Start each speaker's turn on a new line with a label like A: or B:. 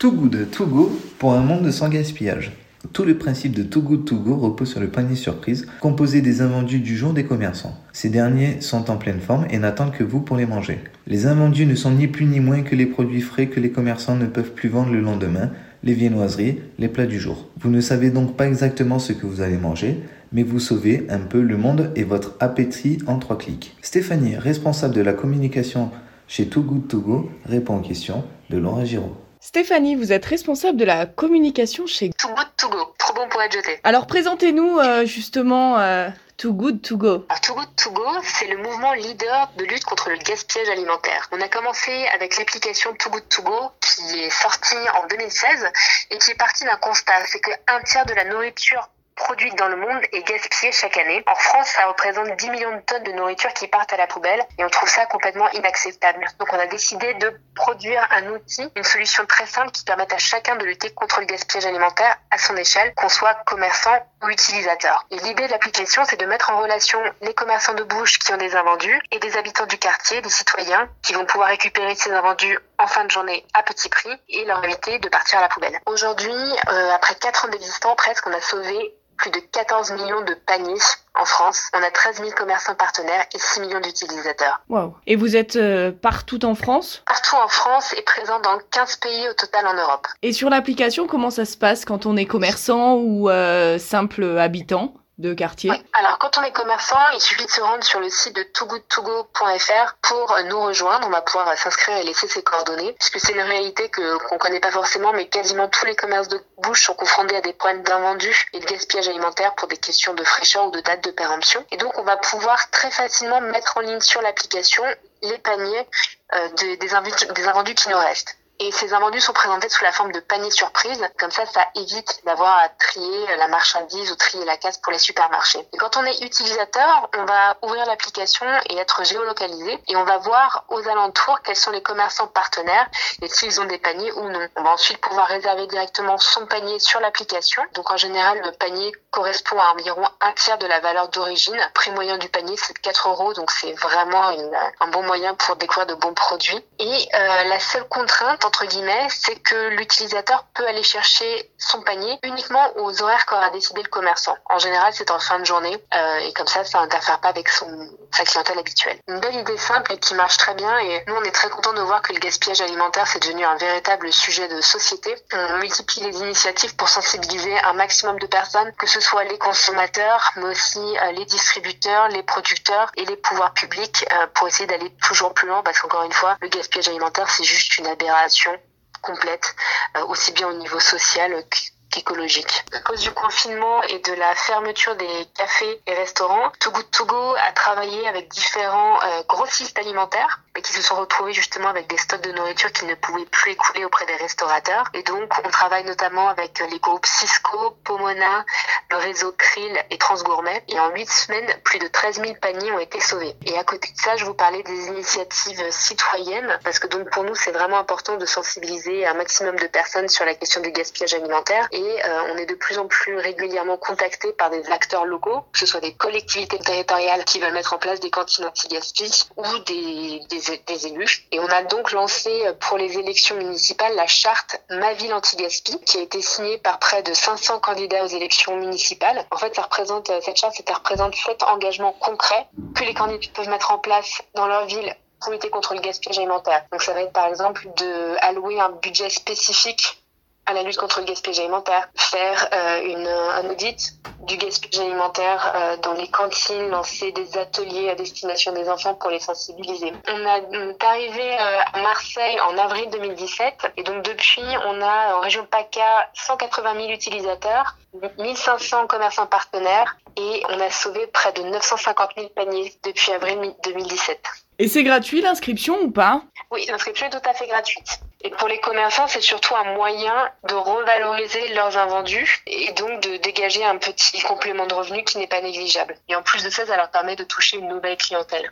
A: Too Good To Go pour un monde sans gaspillage. Tout le principe de Too Good To Go repose sur le panier surprise, composé des invendus du jour des commerçants. Ces derniers sont en pleine forme et n'attendent que vous pour les manger. Les invendus ne sont ni plus ni moins que les produits frais que les commerçants ne peuvent plus vendre le lendemain, les viennoiseries, les plats du jour. Vous ne savez donc pas exactement ce que vous allez manger, mais vous sauvez un peu le monde et votre appétit en 3 clics. Stéphanie, responsable de la communication chez Too Good To Go, répond aux questions de Laura Giraud.
B: Stéphanie, vous êtes responsable de la communication chez
C: Too Good To Go, trop bon pour être jeté.
B: Alors présentez-nous justement Too Good To Go.
C: Alors, Too Good To Go, c'est le mouvement leader de lutte contre le gaspillage alimentaire. On a commencé avec l'application Too Good To Go qui est sortie en 2016 et qui est partie d'un constat, c'est qu'un tiers de la nourriture produite dans le monde est gaspillée chaque année. En France, ça représente 10 millions de tonnes de nourriture qui partent à la poubelle et on trouve ça complètement inacceptable. Donc on a décidé de produire un outil, une solution très simple qui permette à chacun de lutter contre le gaspillage alimentaire à son échelle, qu'on soit commerçant ou utilisateur. Et l'idée de l'application, c'est de mettre en relation les commerçants de bouche qui ont des invendus et des habitants du quartier, des citoyens, qui vont pouvoir récupérer ces invendus en fin de journée à petit prix et leur éviter de partir à la poubelle. Aujourd'hui, après 4 ans d'existence presque, on a sauvé plus de 14 millions de paniers en France. On a 13 000 commerçants partenaires et 6 millions d'utilisateurs.
B: Wow. Et vous êtes partout en France ?
C: Partout en France et présent dans 15 pays au total en Europe.
B: Et sur l'application, comment ça se passe quand on est commerçant ou simple habitant de quartier?
C: Oui. Alors, quand on est commerçant, il suffit de se rendre sur le site de toogoodtogo.fr pour nous rejoindre. On va pouvoir s'inscrire et laisser ses coordonnées, puisque c'est une réalité qu'on connaît pas forcément, mais quasiment tous les commerces de bouche sont confrontés à des problèmes d'invendus et de gaspillage alimentaire pour des questions de fraîcheur ou de date de péremption. Et donc, on va pouvoir très facilement mettre en ligne sur l'application les paniers des invendus qui nous restent. Et ces invendus sont présentés sous la forme de paniers surprises. Comme ça évite d'avoir à trier la marchandise ou trier la caisse pour les supermarchés. Et quand on est utilisateur, on va ouvrir l'application et être géolocalisé. Et on va voir aux alentours quels sont les commerçants partenaires et s'ils ont des paniers ou non. On va ensuite pouvoir réserver directement son panier sur l'application. Donc en général, le panier correspond à environ un tiers de la valeur d'origine. Le prix moyen du panier, c'est de 4 €. Donc c'est vraiment un bon moyen pour découvrir de bons produits. Et la seule contrainte, entre guillemets, c'est que l'utilisateur peut aller chercher son panier uniquement aux horaires qu'aura décidé le commerçant. En général, c'est en fin de journée et comme ça n'interfère pas avec sa clientèle habituelle. Une belle idée simple et qui marche très bien et nous, on est très contents de voir que le gaspillage alimentaire, c'est devenu un véritable sujet de société. On multiplie les initiatives pour sensibiliser un maximum de personnes, que ce soit les consommateurs, mais aussi les distributeurs, les producteurs et les pouvoirs publics pour essayer d'aller toujours plus loin parce qu'encore une fois, le gaspillage alimentaire, c'est juste une aberration complète, aussi bien au niveau social qu'écologique. À cause du confinement et de la fermeture des cafés et restaurants, Too Good To Go a travaillé avec différents grossistes alimentaires et qui se sont retrouvés justement avec des stocks de nourriture qu'ils ne pouvaient plus écouler auprès des restaurateurs. Et donc, on travaille notamment avec les groupes Cisco, Pomona, le réseau Krill et Transgourmet. Et en 8 semaines, plus de 13 000 paniers ont été sauvés. Et à côté de ça, je vous parlais des initiatives citoyennes, parce que donc pour nous, c'est vraiment important de sensibiliser un maximum de personnes sur la question du gaspillage alimentaire. Et on est de plus en plus régulièrement contactés par des acteurs locaux, que ce soit des collectivités territoriales qui veulent mettre en place des cantines anti-gaspi ou des élus. Et on a donc lancé pour les élections municipales la charte Ma ville anti-gaspi qui a été signée par près de 500 candidats aux élections municipales. En fait, cette charte, ça représente 7 engagements concrets que les candidats peuvent mettre en place dans leur ville pour lutter contre le gaspillage alimentaire. Donc ça va être par exemple de allouer un budget spécifique à la lutte contre le gaspillage alimentaire, faire un audit du gaspillage alimentaire dans les cantines, lancer des ateliers à destination des enfants pour les sensibiliser. On est arrivé à Marseille en avril 2017 et donc depuis on a en région PACA 180 000 utilisateurs, 1500 commerçants partenaires et on a sauvé près de 950 000 paniers depuis avril 2017.
B: Et c'est gratuit l'inscription ou pas ?
C: Oui, l'inscription est tout à fait gratuite. Et pour les commerçants, c'est surtout un moyen de revaloriser leurs invendus et donc de dégager un petit complément de revenu qui n'est pas négligeable. Et en plus de ça, ça leur permet de toucher une nouvelle clientèle.